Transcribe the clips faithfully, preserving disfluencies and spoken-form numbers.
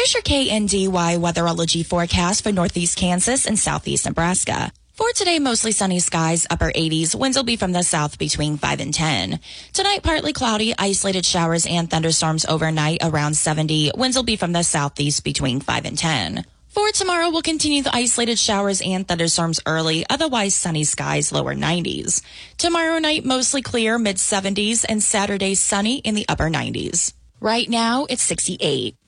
Here's your K N D Y weatherology forecast for northeast Kansas and southeast Nebraska. For today, mostly sunny skies, upper eighties. Winds will be from the south between five and ten. Tonight, partly cloudy, isolated showers and thunderstorms overnight around seventy. Winds will be from the southeast between five and ten. For tomorrow, we'll continue the isolated showers and thunderstorms early, otherwise sunny skies, lower nineties. Tomorrow night, mostly clear, mid seventies, and Saturday, sunny in the upper nineties. Right now, it's sixty-eight.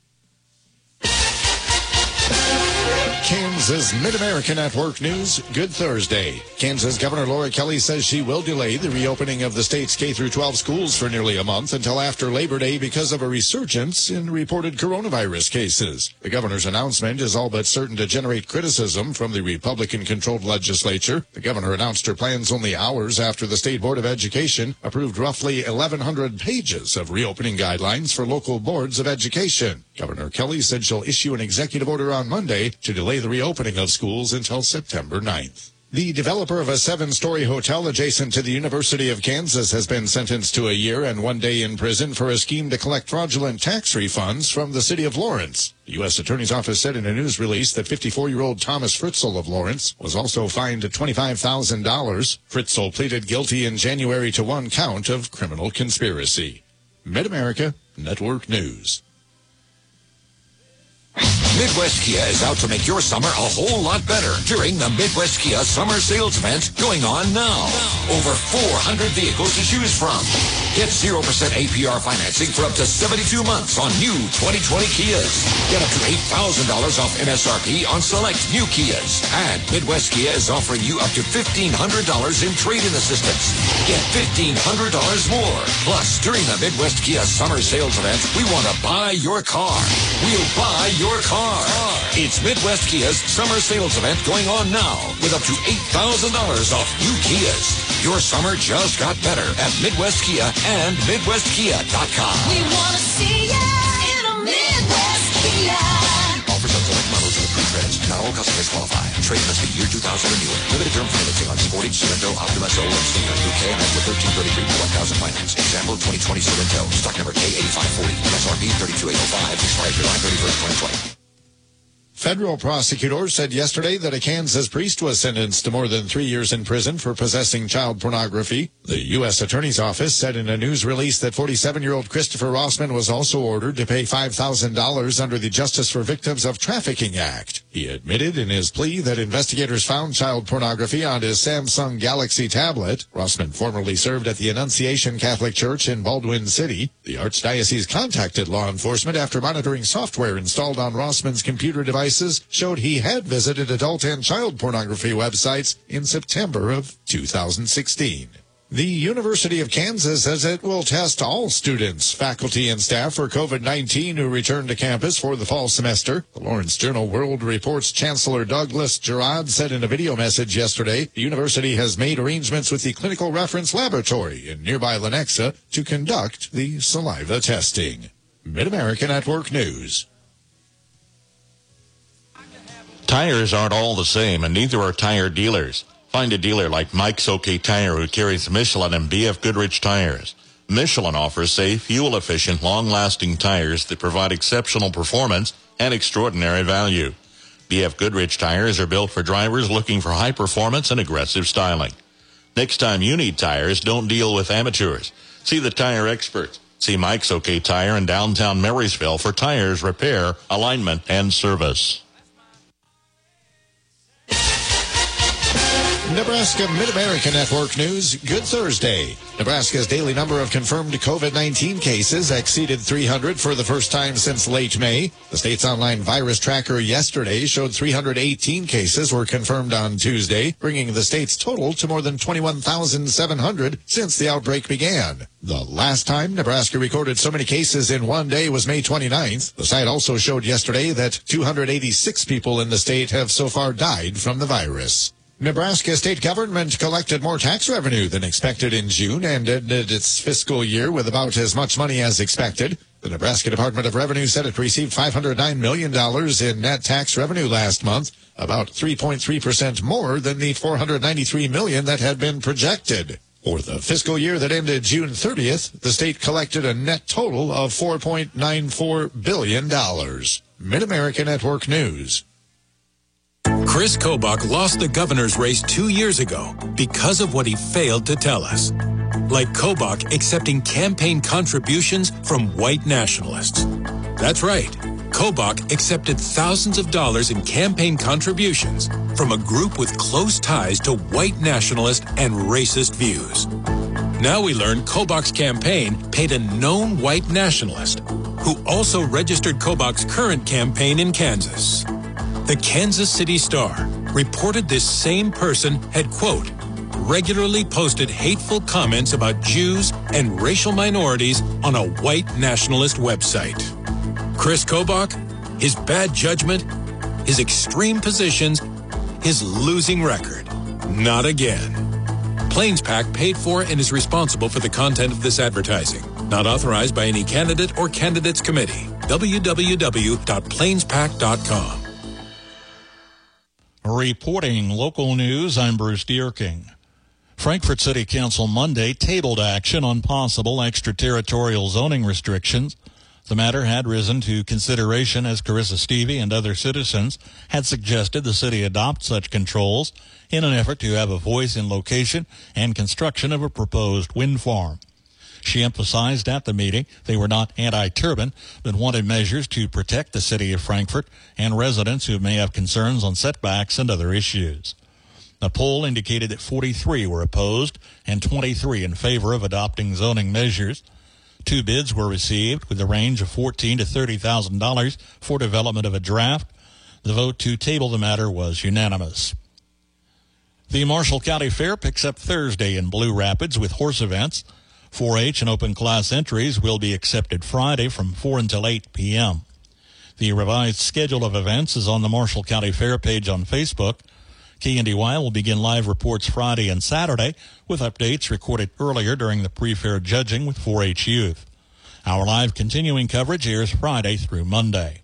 Kansas Mid-America Network News. Good Thursday. Kansas Governor Laura Kelly says she will delay the reopening of the state's K through twelve schools for nearly a month until after Labor Day because of a resurgence in reported coronavirus cases. The governor's announcement is all but certain to generate criticism from the Republican-controlled legislature. The governor announced her plans only hours after the State Board of Education approved roughly eleven hundred pages of reopening guidelines for local boards of education. Governor Kelly said she'll issue an executive order on Monday to delay the reopening of schools until September ninth. The developer of a seven-story hotel adjacent to the University of Kansas has been sentenced to a year and one day in prison for a scheme to collect fraudulent tax refunds from the city of Lawrence. The U S Attorney's Office said in a news release that fifty-four-year-old Thomas Fritzl of Lawrence was also fined twenty-five thousand dollars. Fritzl pleaded guilty in January to one count of criminal conspiracy. Mid-America Network News. Midwest Kia is out to make your summer a whole lot better during the Midwest Kia Summer Sales Event going on now. Over four hundred vehicles to choose from. Get zero percent A P R financing for up to seventy-two months on new twenty twenty Kias. Get up to eight thousand dollars off M S R P on select new Kias. And Midwest Kia is offering you up to fifteen hundred dollars in trade-in assistance. Get fifteen hundred dollars more. Plus, during the Midwest Kia Summer Sales Event, we want to buy your car. We'll buy your car. It's Midwest Kia's Summer Sales Event going on now with up to eight thousand dollars off new Kias. Your summer just got better at Midwest Kia and Midwest Kia dot com. We want to see ya in a Midwest Kia. Offers on select models and approved credits. Not all customers qualify. Trade must be year two thousand or newer. Limited term financing on Sportage, Sorento, Optima, Soul, and Stinger. New K M S with thirteen thirty-three for one thousand finance. Example twenty twenty Sorento. Stock number K eighty-five forty. M S R P thirty-two eight oh five. Expired July thirty-first, twenty twenty. Federal prosecutors said yesterday that a Kansas priest was sentenced to more than three years in prison for possessing child pornography. The U S Attorney's Office said in a news release that forty-seven-year-old Christopher Rossman was also ordered to pay five thousand dollars under the Justice for Victims of Trafficking Act. He admitted in his plea that investigators found child pornography on his Samsung Galaxy tablet. Rossman formerly served at the Annunciation Catholic Church in Baldwin City. The Archdiocese contacted law enforcement after monitoring software installed on Rossman's computer device showed he had visited adult and child pornography websites in September of two thousand sixteen. The University of Kansas says it will test all students, faculty, and staff for COVID nineteen who return to campus for the fall semester. The Lawrence Journal World Report's Chancellor Douglas Gerard said in a video message yesterday, the university has made arrangements with the Clinical Reference Laboratory in nearby Lenexa to conduct the saliva testing. Mid-America Network News. Tires aren't all the same, and neither are tire dealers. Find a dealer like Mike's OK Tire who carries Michelin and B F Goodrich tires. Michelin offers safe, fuel-efficient, long-lasting tires that provide exceptional performance and extraordinary value. B F Goodrich tires are built for drivers looking for high performance and aggressive styling. Next time you need tires, don't deal with amateurs. See the tire experts. See Mike's OK Tire in downtown Marysville for tires, repair, alignment, and service. Nebraska Mid-America Network News. Good Thursday. Nebraska's daily number of confirmed COVID nineteen cases exceeded three hundred for the first time since late May. The state's online virus tracker yesterday showed three hundred eighteen cases were confirmed on Tuesday, bringing the state's total to more than twenty-one thousand seven hundred since the outbreak began. The last time Nebraska recorded so many cases in one day was May twenty-ninth. The site also showed yesterday that two hundred eighty-six people in the state have so far died from the virus. Nebraska state government collected more tax revenue than expected in June and ended its fiscal year with about as much money as expected. The Nebraska Department of Revenue said it received five hundred nine million dollars in net tax revenue last month, about three point three percent more than the four hundred ninety-three million dollars that had been projected. For the fiscal year that ended June thirtieth, the state collected a net total of four point nine four billion dollars. Mid-America Network News. Chris Kobach lost the governor's race two years ago because of what he failed to tell us. Like Kobach accepting campaign contributions from white nationalists. That's right. Kobach accepted thousands of dollars in campaign contributions from a group with close ties to white nationalist and racist views. Now we learn Kobach's campaign paid a known white nationalist who also registered Kobach's current campaign in Kansas. The Kansas City Star reported this same person had, quote, regularly posted hateful comments about Jews and racial minorities on a white nationalist website. Chris Kobach, his bad judgment, his extreme positions, his losing record. Not again. Plains PAC paid for and is responsible for the content of this advertising. Not authorized by any candidate or candidates committee. w w w dot plains pac dot com. Reporting local news, I'm Bruce Dierking. Frankfort City Council Monday tabled action on possible extraterritorial zoning restrictions. The matter had risen to consideration as Carissa Stevie and other citizens had suggested the city adopt such controls in an effort to have a voice in location and construction of a proposed wind farm. She emphasized at the meeting they were not anti-turbine, but wanted measures to protect the city of Frankfort and residents who may have concerns on setbacks and other issues. A poll indicated that forty-three were opposed and twenty-three in favor of adopting zoning measures. Two bids were received with a range of fourteen thousand to thirty thousand dollars for development of a draft. The vote to table the matter was unanimous. The Marshall County Fair picks up Thursday in Blue Rapids with horse events. four H and open class entries will be accepted Friday from four until eight p.m. The revised schedule of events is on the Marshall County Fair page on Facebook. K N D Y will begin live reports Friday and Saturday with updates recorded earlier during the pre-fair judging with four H youth. Our live continuing coverage airs Friday through Monday.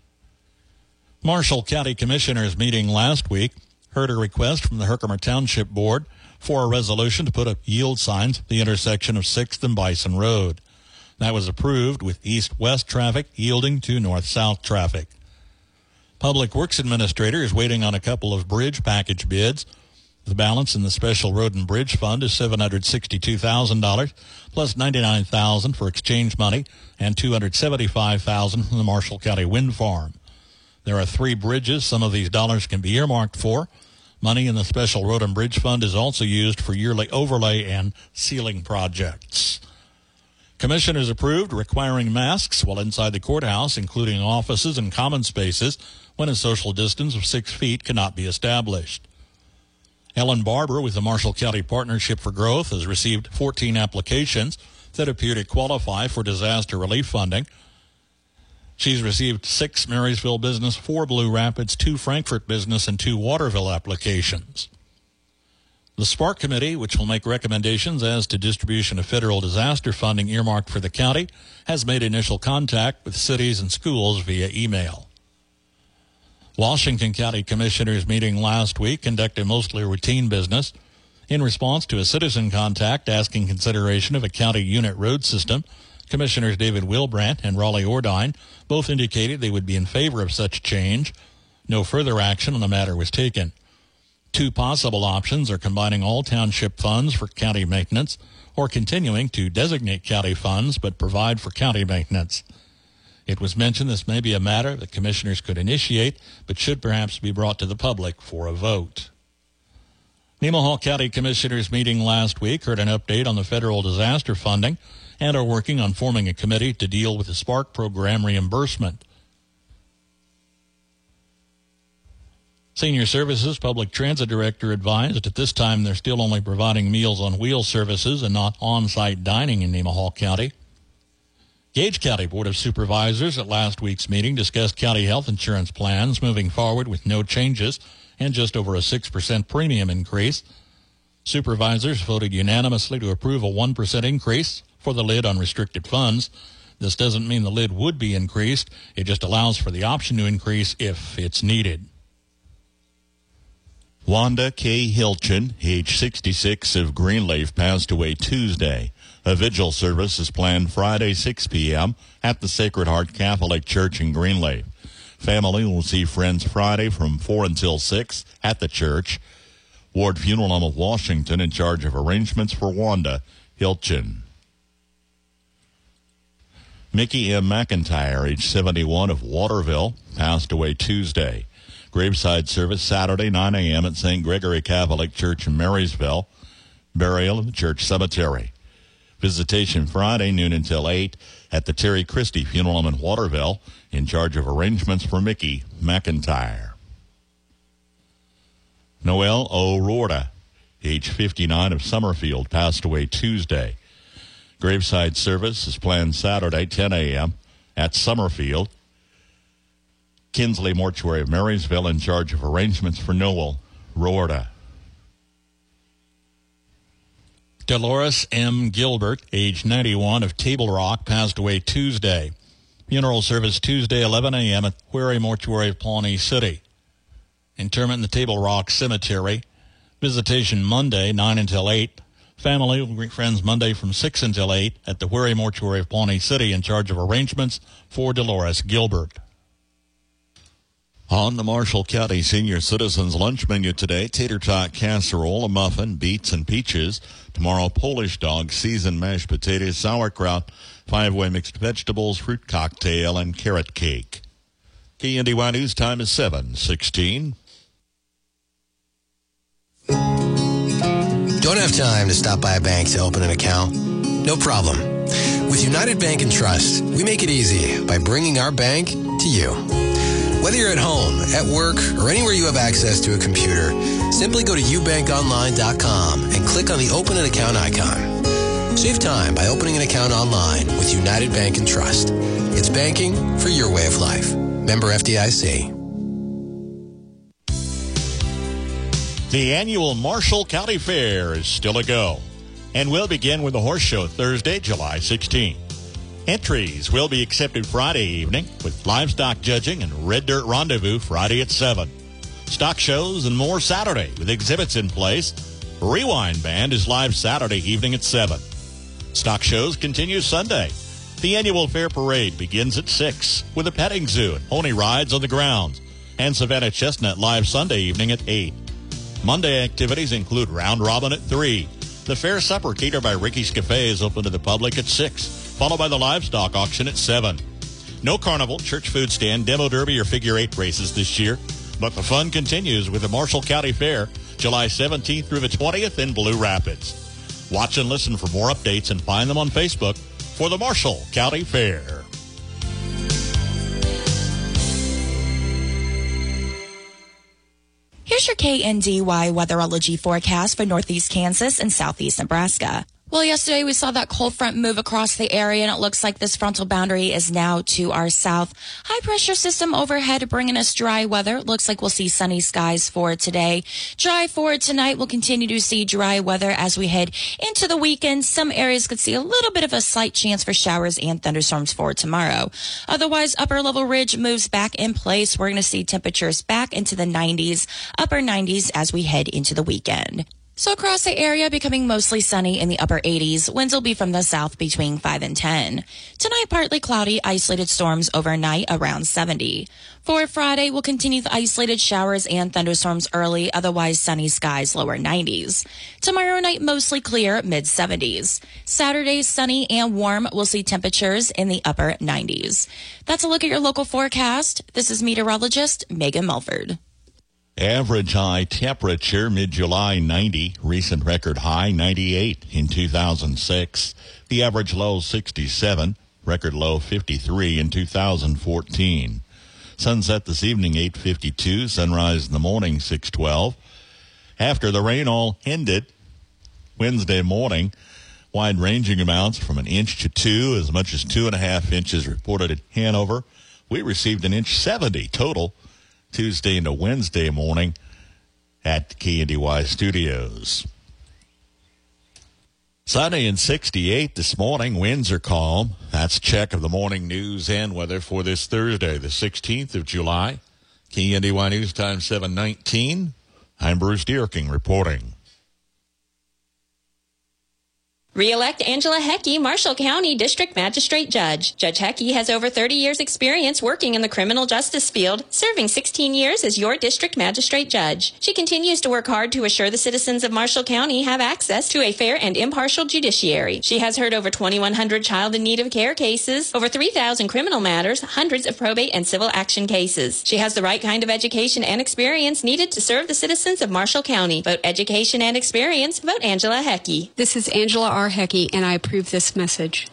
Marshall County Commissioners meeting last week heard a request from the Herkimer Township Board for a resolution to put up yield signs at the intersection of sixth and Bison Road. That was approved with east-west traffic yielding to north-south traffic. Public Works Administrator is waiting on a couple of bridge package bids. The balance in the Special Road and Bridge Fund is seven hundred sixty-two thousand dollars, plus ninety-nine thousand dollars for exchange money and two hundred seventy-five thousand dollars from the Marshall County Wind Farm. There are three bridges some of these dollars can be earmarked for. Money in the Special Road and Bridge Fund is also used for yearly overlay and sealing projects. Commissioners approved requiring masks while inside the courthouse, including offices and common spaces, when a social distance of six feet cannot be established. Ellen Barber with the Marshall County Partnership for Growth has received fourteen applications that appear to qualify for disaster relief funding. She's received six Marysville Business, four Blue Rapids, two Frankfort Business, and two Waterville applications. The Spark Committee, which will make recommendations as to distribution of federal disaster funding earmarked for the county, has made initial contact with cities and schools via email. Washington County Commissioners meeting last week conducted mostly routine business. In response to a citizen contact asking consideration of a county unit road system, Commissioners David Wilbrandt and Raleigh Ordine both indicated they would be in favor of such change. No further action on the matter was taken. Two possible options are combining all township funds for county maintenance or continuing to designate county funds but provide for county maintenance. It was mentioned this may be a matter that commissioners could initiate, but should perhaps be brought to the public for a vote. Nemaha County Commissioners meeting last week heard an update on the federal disaster funding and are working on forming a committee to deal with the Spark program reimbursement. Senior Services Public Transit Director advised at this time they're still only providing Meals on Wheels services and not on-site dining in Nemaha County. Gage County Board of Supervisors at last week's meeting discussed county health insurance plans moving forward with no changes and just over a six percent premium increase. Supervisors voted unanimously to approve a one percent increase for the lid on restricted funds. This doesn't mean the lid would be increased. It just allows for the option to increase if it's needed. Wanda K. Hilchin, age sixty-six, of Greenleaf, passed away Tuesday. A vigil service is planned Friday, six p.m. at the Sacred Heart Catholic Church in Greenleaf. Family will see friends Friday from four until six at the church. Ward Funeral Home of Washington in charge of arrangements for Wanda Hilchin. Mickey M. McIntyre, age seventy-one, of Waterville, passed away Tuesday. Graveside service Saturday, nine a.m. at Saint Gregory Catholic Church in Marysville. Burial in the church cemetery. Visitation Friday, noon until eight, at the Terry Christie Funeral Home in Waterville, in charge of arrangements for Mickey McIntyre. Noel O'Rourke, age fifty-nine, of Summerfield, passed away Tuesday. Graveside service is planned Saturday, ten a.m. at Summerfield. Kinsley Mortuary of Marysville in charge of arrangements for Noel O'Rourke. Dolores M. Gilbert, age ninety-one, of Table Rock, passed away Tuesday. Funeral service Tuesday, eleven a.m. at Quarry Mortuary of Pawnee City. Interment in the Table Rock Cemetery. Visitation Monday, nine until eight. Family will greet friends Monday from six until eight at the Quarry Mortuary of Pawnee City in charge of arrangements for Dolores Gilbert. On the Marshall County Senior Citizens Lunch Menu today, tater tot casserole, a muffin, beets, and peaches. Tomorrow, Polish dog, seasoned mashed potatoes, sauerkraut, five-way mixed vegetables, fruit cocktail, and carrot cake. K N D Y News time is seven sixteen. Don't have time to stop by a bank to open an account? No problem. With United Bank and Trust, we make it easy by bringing our bank to you. Whether you're at home, at work, or anywhere you have access to a computer, simply go to u bank online dot com and click on the Open an Account icon. Save time by opening an account online with United Bank and Trust. It's banking for your way of life. Member F D I C. The annual Marshall County Fair is still a go and will begin with the horse show Thursday, July sixteenth. Entries will be accepted Friday evening with livestock judging and Red Dirt Rendezvous Friday at seven. Stock shows and more Saturday with exhibits in place. Rewind Band is live Saturday evening at seven. Stock shows continue Sunday. The annual fair parade begins at six with a petting zoo and pony rides on the grounds, and Savannah Chestnut live Sunday evening at eight. Monday activities include round robin at three. The fair supper catered by Ricky's Cafe is open to the public at six, followed by the livestock auction at seven. No carnival, church food stand, demo derby, or figure eight races this year, but the fun continues with the Marshall County Fair, July seventeenth through the twentieth in Blue Rapids. Watch and listen for more updates and find them on Facebook for the Marshall County Fair. Here's your K N D Y weatherology forecast for northeast Kansas and southeast Nebraska. Well, yesterday we saw that cold front move across the area, and it looks like this frontal boundary is now to our south. High pressure system overhead bringing us dry weather. Looks like we'll see sunny skies for today. Dry for tonight. We'll continue to see dry weather as we head into the weekend. Some areas could see a little bit of a slight chance for showers and thunderstorms for tomorrow. Otherwise, upper level ridge moves back in place. We're going to see temperatures back into the nineties, upper nineties as we head into the weekend. So across the area, becoming mostly sunny in the upper eighties. Winds will be from the south between five and ten. Tonight, partly cloudy, isolated storms overnight around seventy. For Friday, we'll continue the isolated showers and thunderstorms early, otherwise sunny skies, lower nineties. Tomorrow night, mostly clear, mid seventies. Saturday, sunny and warm. We'll see temperatures in the upper nineties. That's a look at your local forecast. This is meteorologist Megan Mulford. Average high temperature mid-July ninety, recent record high ninety-eight in two thousand six. The average low sixty-seven, record low fifty-three in two thousand fourteen. Sunset this evening eight fifty-two, sunrise in the morning six twelve. After the rain all ended Wednesday morning, wide-ranging amounts from an inch to two, as much as two and a half inches reported at Hanover. We received an inch seventy total Tuesday into Wednesday morning at K N D Y Studios. Sunny and sixty-eight this morning. Winds are calm. That's a check of the morning news and weather for this Thursday, the sixteenth of July. K N D Y News time seven nineteen. I'm Bruce Dierking reporting. Re-elect Angela Heckey, Marshall County District Magistrate Judge. Judge Heckey has over thirty years experience working in the criminal justice field, serving sixteen years as your district magistrate judge. She continues to work hard to assure the citizens of Marshall County have access to a fair and impartial judiciary. She has heard over twenty-one hundred child in need of care cases, over three thousand criminal matters, hundreds of probate and civil action cases. She has the right kind of education and experience needed to serve the citizens of Marshall County. Vote education and experience. Vote Angela Heckey. This is Angela R. Heckey, and I approve this message.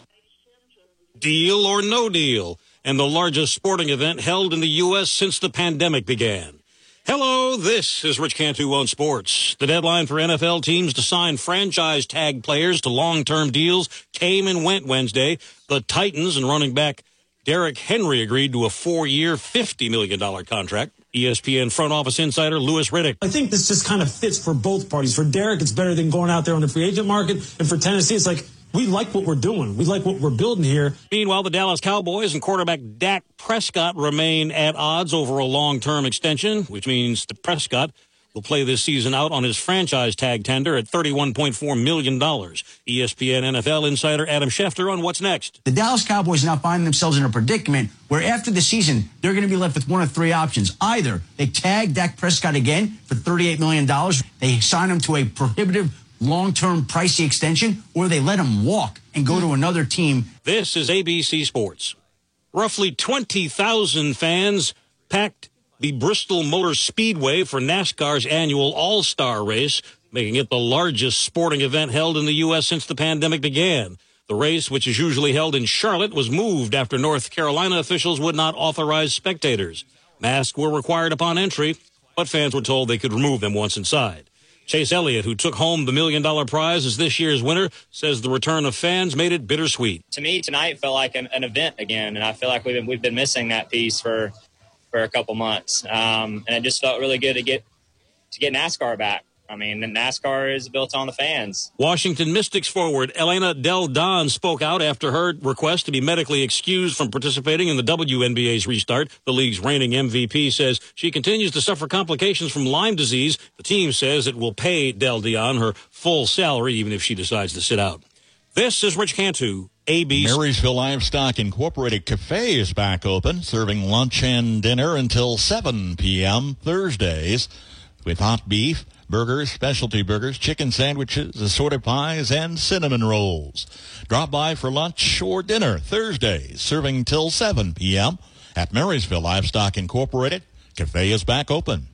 Deal or no deal, and the largest sporting event held in the U S since the pandemic began. Hello, this is Rich Cantu on Sports. The deadline for N F L teams to sign franchise tag players to long-term deals came and went Wednesday. The Titans and running back Derrick Henry agreed to a four-year, fifty million dollars contract. E S P N front office insider Louis Riddick. I think this just kind of fits for both parties. For Derrick, it's better than going out there on the free agent market. And for Tennessee, it's like, we like what we're doing. We like what we're building here. Meanwhile, the Dallas Cowboys and quarterback Dak Prescott remain at odds over a long-term extension, which means that Prescott will play this season out on his franchise tag tender at thirty-one point four million dollars. E S P N N F L insider Adam Schefter on what's next. The Dallas Cowboys now find themselves in a predicament where after the season, they're going to be left with one of three options. Either they tag Dak Prescott again for thirty-eight million dollars, they sign him to a prohibitive long-term pricey extension, or they let him walk and go to another team. This is A B C Sports. Roughly twenty thousand fans packed the Bristol Motor Speedway for NASCAR's annual All-Star race, making it the largest sporting event held in the U S since the pandemic began. The race, which is usually held in Charlotte, was moved after North Carolina officials would not authorize spectators. Masks were required upon entry, but fans were told they could remove them once inside. Chase Elliott, who took home the million-dollar prize as this year's winner, says the return of fans made it bittersweet. To me, tonight felt like an, an event again, and I feel like we've been, we've been missing that piece for for a couple months. Um, and it just felt really good to get to get NASCAR back. I mean, NASCAR is built on the fans. Washington Mystics forward Elena Del Don spoke out after her request to be medically excused from participating in the W N B A's restart. The league's reigning M V P says she continues to suffer complications from Lyme disease. The team says it will pay Del Don her full salary even if she decides to sit out. This is Rich Cantu, A B C. Marysville Livestock Incorporated Cafe is back open, serving lunch and dinner until seven p.m. Thursdays with hot beef, burgers, specialty burgers, chicken sandwiches, assorted pies, and cinnamon rolls. Drop by for lunch or dinner Thursdays, serving till seven p.m. at Marysville Livestock Incorporated. Cafe is back open.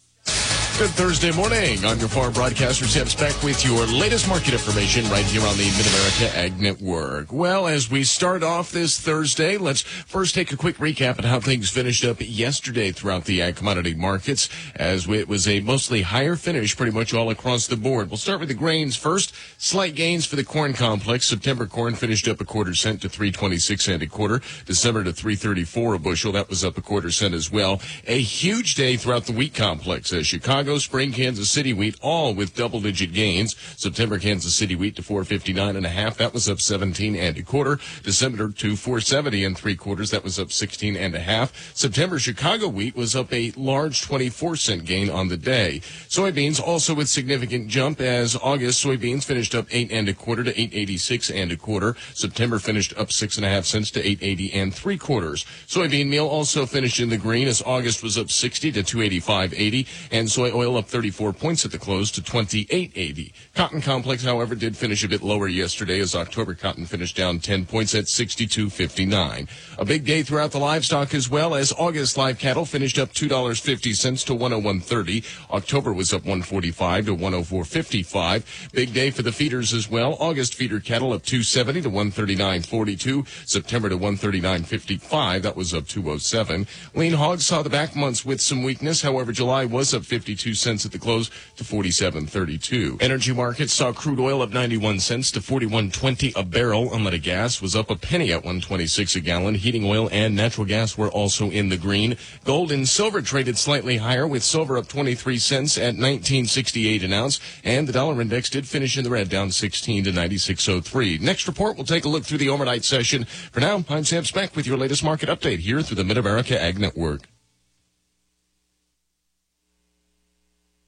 Good Thursday morning. I'm your farm broadcaster, Sam Speck, with your latest market information right here on the Mid-America Ag Network. Well, as we start off this Thursday, let's first take a quick recap of how things finished up yesterday throughout the ag commodity markets, as it was a mostly higher finish pretty much all across the board. We'll start with the grains first. Slight gains for the corn complex. September corn finished up a quarter cent to three twenty-six and a quarter. December to three thirty-four a bushel. That was up a quarter cent as well. A huge day throughout the wheat complex as Chicago, spring Kansas City wheat, all with double-digit gains. September Kansas City wheat to four fifty-nine and a half. That was up seventeen and a quarter. December to four seventy and three quarters. That was up sixteen and a half. September Chicago wheat was up a large twenty-four cent gain on the day. Soybeans also with significant jump as August soybeans finished up eight and a quarter to eight eighty-six and a quarter. September finished up six and a half cents to eight eighty and three quarters. Soybean meal also finished in the green as August was up sixty to two eighty-five eighty and soy oil up thirty-four points at the close to twenty-eight eighty. Cotton complex, however, did finish a bit lower yesterday as October cotton finished down ten points at sixty-two fifty-nine. A big day throughout the livestock as well as August live cattle finished up two dollars and fifty cents to one oh one thirty. October was up one forty-five to one oh four fifty-five. Big day for the feeders as well. August feeder cattle up two seventy to one thirty-nine forty-two. September to one thirty-nine fifty-five. That was up two oh seven. Lean hogs saw the back months with some weakness. However, July was up fifty-two cents at the close to forty-seven thirty-two. Energy markets saw crude oil up ninety-one cents to forty-one twenty a barrel. Unleaded gas was up a penny at one twenty-six a gallon. Heating oil and natural gas were also in the green. Gold and silver traded slightly higher, with silver up twenty-three cents at nineteen sixty-eight an ounce, and the dollar index did finish in the red, down sixteen to ninety-six oh three. Next report, we'll take a look through the overnight session. For now, I'm Sam Speck with your latest market update here through the Mid-America Ag Network.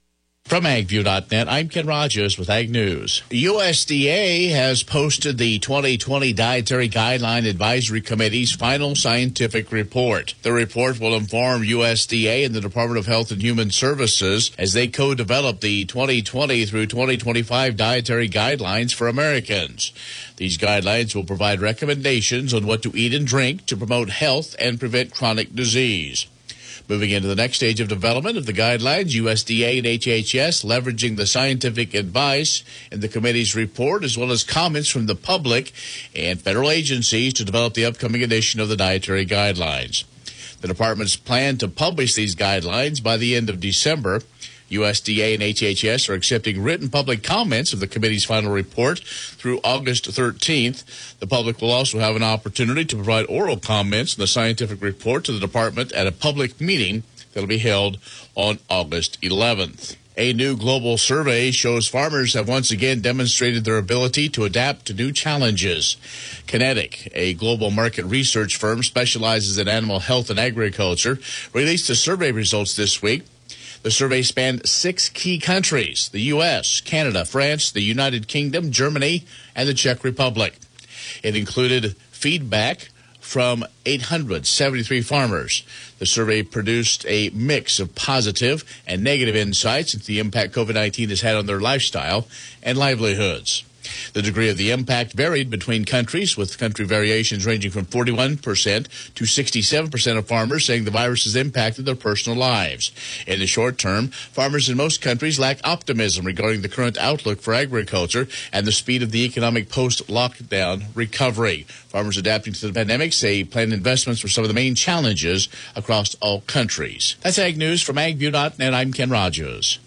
From ag view dot net, I'm Ken Rogers with Ag News. U S D A has posted the twenty twenty Dietary Guideline Advisory Committee's final scientific report. The report will inform U S D A and the Department of Health and Human Services as they co-develop the twenty twenty through twenty twenty-five dietary guidelines for Americans. These guidelines will provide recommendations on what to eat and drink to promote health and prevent chronic disease. Moving into the next stage of development of the guidelines, U S D A and H H S leveraging the scientific advice in the committee's report as well as comments from the public and federal agencies to develop the upcoming edition of the dietary guidelines. The department's plan to publish these guidelines by the end of December. U S D A and H H S are accepting written public comments of the committee's final report through August thirteenth. The public will also have an opportunity to provide oral comments on the scientific report to the department at a public meeting that will be held on August eleventh. A new global survey shows farmers have once again demonstrated their ability to adapt to new challenges. Kinetic, a global market research firm specializes in animal health and agriculture, released the survey results this week. The survey spanned six key countries: the U S, Canada, France, the United Kingdom, Germany, and the Czech Republic. It included feedback from eight hundred seventy-three farmers. The survey produced a mix of positive and negative insights into the impact COVID nineteen has had on their lifestyle and livelihoods. The degree of the impact varied between countries, with country variations ranging from forty-one percent to sixty-seven percent of farmers saying the virus has impacted their personal lives. In the short term, farmers in most countries lack optimism regarding the current outlook for agriculture and the speed of the economic post-lockdown recovery. Farmers adapting to the pandemic say planned investments were some of the main challenges across all countries. That's Ag News from ag view dot net. I'm Ken Rogers.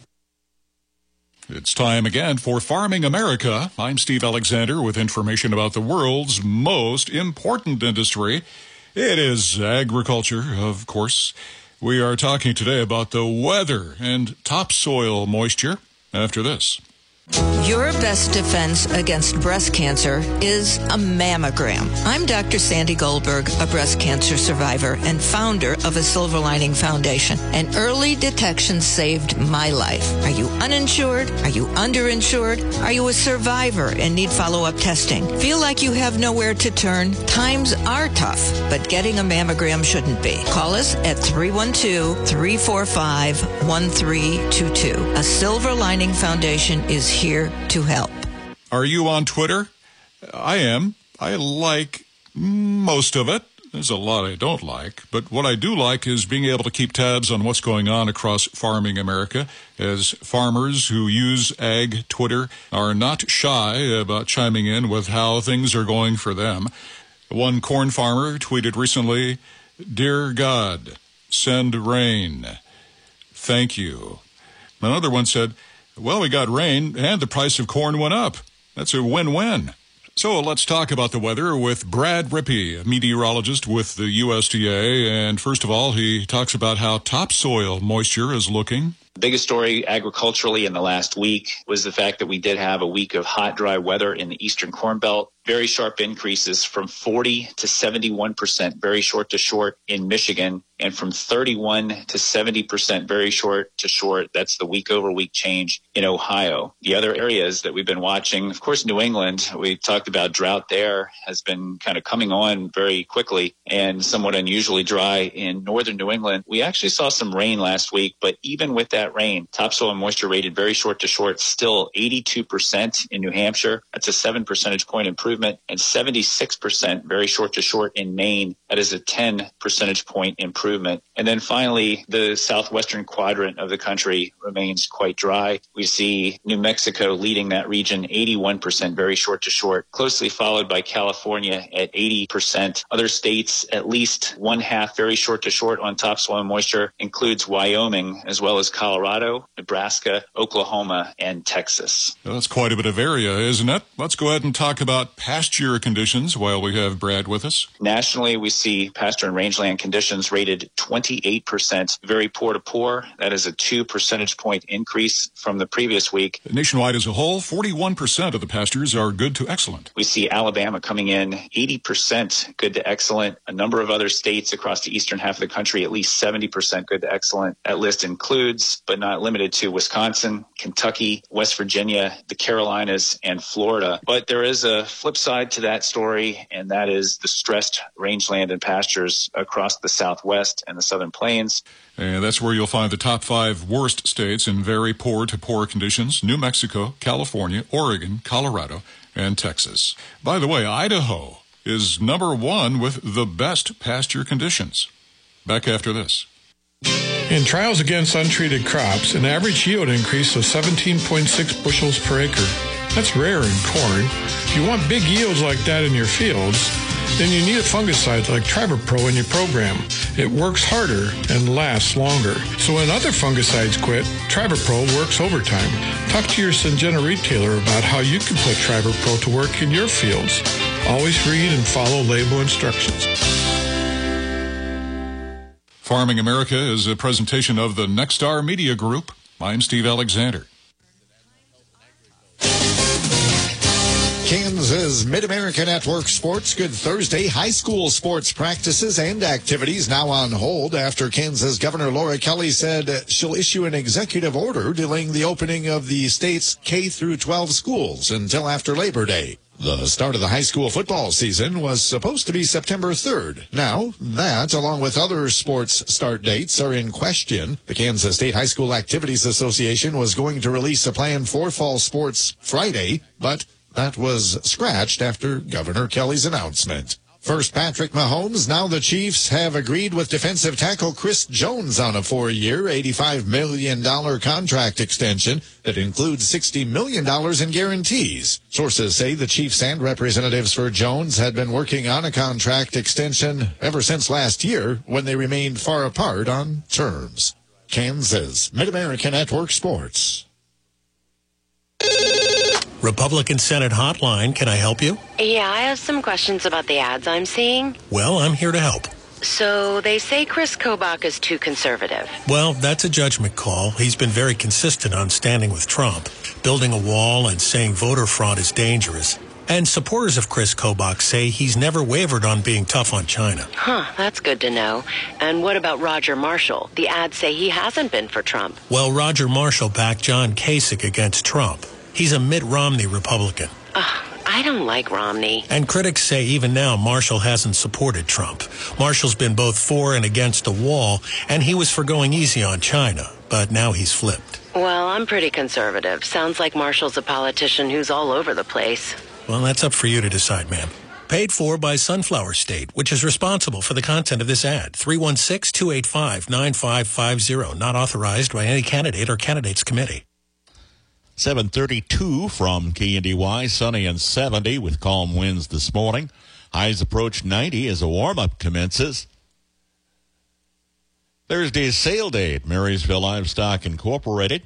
It's time again for Farming America. I'm Steve Alexander with information about the world's most important industry. It is agriculture, of course. We are talking today about the weather and topsoil moisture after this. Your best defense against breast cancer is a mammogram. I'm Doctor Sandy Goldberg, a breast cancer survivor and founder of a Silver Lining Foundation. And early detection saved my life. Are you uninsured? Are you underinsured? Are you a survivor and need follow-up testing? Feel like you have nowhere to turn? Times are tough, but getting a mammogram shouldn't be. Call us at three one two, three four five, one three two two. A Silver Lining Foundation is here to help. Are you on Twitter? I am. I like most of it. There's a lot I don't like, but what I do like is being able to keep tabs on what's going on across Farming America, as farmers who use ag Twitter are not shy about chiming in with how things are going for them. One corn farmer tweeted recently, "Dear God, send rain. Thank you." Another one said, "Well, we got rain and the price of corn went up. That's a win-win." So let's talk about the weather with Brad Rippey, a meteorologist with the U S D A. And first of all, he talks about how topsoil moisture is looking. The biggest story agriculturally in the last week was the fact that we did have a week of hot, dry weather in the eastern Corn Belt. Very sharp increases from forty to seventy-one percent, very short to short in Michigan, and from thirty-one to seventy percent, very short to short. That's the week over week change in Ohio. The other areas that we've been watching, of course, New England, we talked about drought there, has been kind of coming on very quickly and somewhat unusually dry in northern New England. We actually saw some rain last week, but even with that rain, topsoil moisture rated very short to short, still eighty-two percent in New Hampshire. That's a seven percentage point improvement. And seventy-six percent very short to short in Maine. That is a ten percentage point improvement. And then finally, the southwestern quadrant of the country remains quite dry. We see New Mexico leading that region, eighty-one percent very short to short, closely followed by California at eighty percent. Other states, at least one half very short to short on topsoil moisture, includes Wyoming, as well as Colorado, Nebraska, Oklahoma, and Texas. Well, that's quite a bit of area, isn't it? Let's go ahead and talk about pasture conditions while we have Brad with us. Nationally, we see pasture and rangeland conditions rated twenty-eight percent very poor to poor. That is a two percentage point increase from the previous week. Nationwide as a whole, forty-one percent of the pastures are good to excellent. We see Alabama coming in eighty percent good to excellent. A number of other states across the eastern half of the country, at least seventy percent good to excellent. That list includes, but not limited to, Wisconsin, Kentucky, West Virginia, the Carolinas, and Florida. But there is a flip side to that story, and that is the stressed rangeland and pastures across the Southwest and the Southern Plains. And that's where you'll find the top five worst states in very poor to poor conditions: New Mexico, California, Oregon, Colorado, and Texas. By the way, Idaho is number one with the best pasture conditions. Back after this. In trials against untreated crops, an average yield increase of seventeen point six bushels per acre. That's rare in corn. If you want big yields like that in your fields, then you need a fungicide like Trivapro in your program. It works harder and lasts longer. So when other fungicides quit, Trivapro works overtime. Talk to your Syngenta retailer about how you can put Trivapro to work in your fields. Always read and follow label instructions. Farming America is a presentation of the Nexstar Media Group. I'm Steve Alexander. Kansas Mid-America Network Sports. Good Thursday. High school sports practices and activities now on hold after Kansas Governor Laura Kelly said she'll issue an executive order delaying the opening of the state's K through twelve schools until after Labor Day. The start of the high school football season was supposed to be September third. Now, that, along with other sports start dates, are in question. The Kansas State High School Activities Association was going to release a plan for fall sports Friday, but that was scratched after Governor Kelly's announcement. First, Patrick Mahomes. Now the Chiefs have agreed with defensive tackle Chris Jones on a four-year, eighty-five million dollars contract extension that includes sixty million dollars in guarantees. Sources say the Chiefs and representatives for Jones had been working on a contract extension ever since last year when they remained far apart on terms. Kansas Mid-America Network Sports. Republican Senate Hotline, can I help you? Yeah, I have some questions about the ads I'm seeing. Well, I'm here to help. So they say Chris Kobach is too conservative. Well, that's a judgment call. He's been very consistent on standing with Trump, building a wall and saying voter fraud is dangerous. And supporters of Chris Kobach say he's never wavered on being tough on China. Huh, that's good to know. And what about Roger Marshall? The ads say he hasn't been for Trump. Well, Roger Marshall backed John Kasich against Trump. He's a Mitt Romney Republican. Ugh, I don't like Romney. And critics say even now Marshall hasn't supported Trump. Marshall's been both for and against the wall, and he was for going easy on China, but now he's flipped. Well, I'm pretty conservative. Sounds like Marshall's a politician who's all over the place. Well, that's up for you to decide, ma'am. Paid for by Sunflower State, which is responsible for the content of this ad. three one six, two eight five, nine five five zero. Not authorized by any candidate or candidates committee. seven thirty-two from K N D Y, sunny and seventy with calm winds this morning. Highs approach ninety as a warm-up commences. Thursday's sale day at Marysville Livestock Incorporated.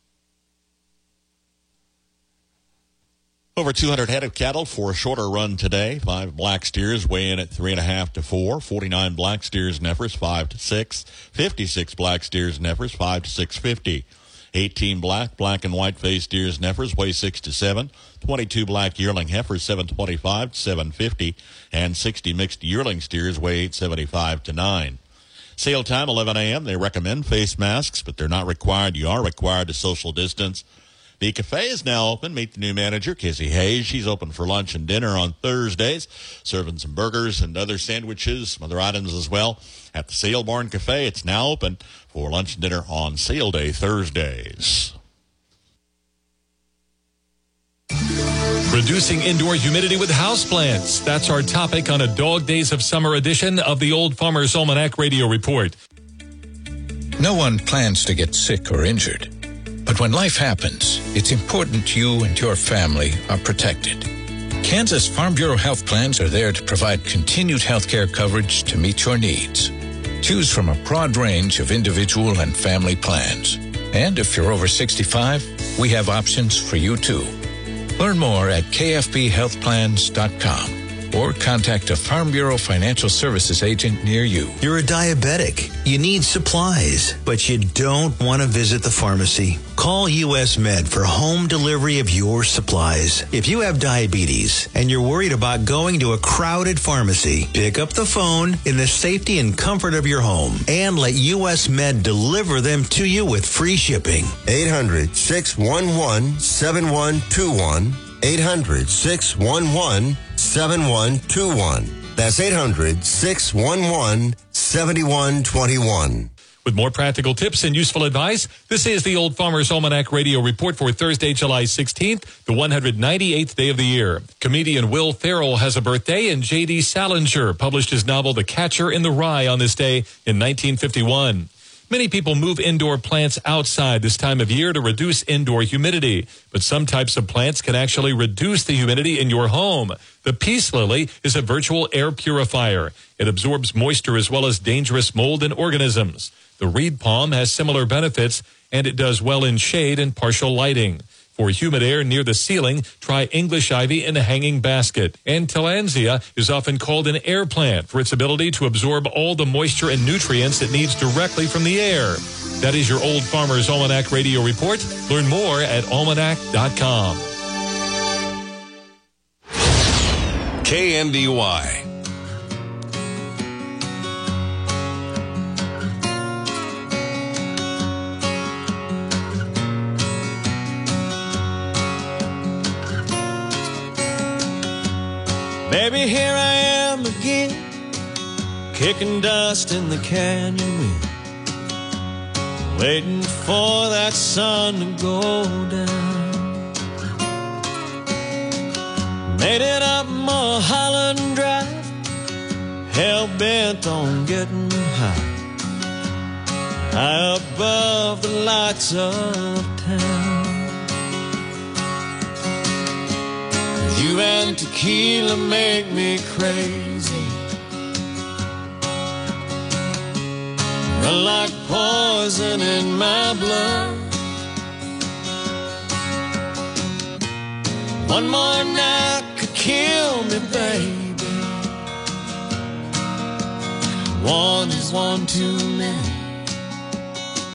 Over two hundred head of cattle for a shorter run today. Five black steers weigh in at three and a half to four. forty-nine black steers and heifers, five to six. fifty-six black steers and heifers, five to six fifty. eighteen black, black and white faced steers and heifers weigh six to seven. twenty-two black yearling heifers, seven twenty-five to seven fifty. And sixty mixed yearling steers weigh eight seventy-five to nine. Sale time, eleven a.m. They recommend face masks, but they're not required. You are required to social distance. The cafe is now open. Meet the new manager, Kizzy Hayes. She's open for lunch and dinner on Thursdays, serving some burgers and other sandwiches, some other items as well. At the Sale Barn Cafe, it's now open for lunch and dinner on sale day Thursdays. Reducing indoor humidity with houseplants. That's our topic on a Dog Days of Summer edition of the Old Farmer's Almanac Radio Report. No one plans to get sick or injured. But when life happens, it's important you and your family are protected. Kansas Farm Bureau health plans are there to provide continued health care coverage to meet your needs. Choose from a broad range of individual and family plans. And if you're over sixty-five, we have options for you too. Learn more at k f b health plans dot com. or contact a Farm Bureau Financial Services agent near you. You're a diabetic. You need supplies, but you don't want to visit the pharmacy. Call U S Med for home delivery of your supplies. If you have diabetes and you're worried about going to a crowded pharmacy, pick up the phone in the safety and comfort of your home and let U S Med deliver them to you with free shipping. eight hundred, six one one, seven one two one. eight hundred, six one one, seven one two one. That's eight hundred, six one one, seven one two one. With more practical tips and useful advice, this is the Old Farmer's Almanac Radio Report for Thursday, July sixteenth, the one hundred ninety-eighth day of the year. Comedian Will Ferrell has a birthday, and J D Salinger published his novel The Catcher in the Rye on this day in nineteen fifty-one. Many people move indoor plants outside this time of year to reduce indoor humidity, but some types of plants can actually reduce the humidity in your home. The peace lily is a virtual air purifier. It absorbs moisture as well as dangerous mold and organisms. The reed palm has similar benefits, and it does well in shade and partial lighting. For humid air near the ceiling, try English ivy in a hanging basket. And Tillandsia is often called an air plant for its ability to absorb all the moisture and nutrients it needs directly from the air. That is your Old Farmer's Almanac Radio Report. Learn more at almanac dot com. K N D Y. Baby, here I am again, kicking dust in the canyon wind, waiting for that sun to go down. Made it up Mulholland Drive, hell-bent on getting high, high above the lights of town. You and tequila make me crazy, run like poison in my blood. One more night could kill me, baby. One is one too many.